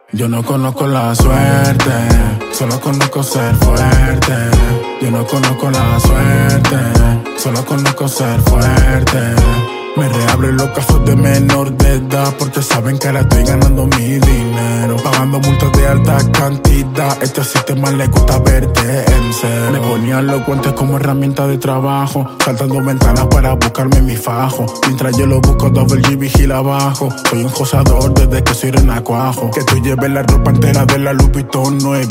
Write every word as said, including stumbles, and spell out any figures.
Yo no conozco la suerte, solo conozco ser fuerte. Yo no conozco la suerte, solo conozco ser fuerte. Me reabren los casos de menor de edad porque saben que ahora estoy ganando mi dinero, pagando multas de alta cantidad. Este sistema le gusta verte en cero. Me ponían los guantes como herramienta de trabajo, saltando ventanas para buscarme mi fajo. Mientras yo lo busco, Double G vigila abajo. Soy un josador desde que soy renacuajo. Que tú lleves la ropa entera de la Louis Vuitton no es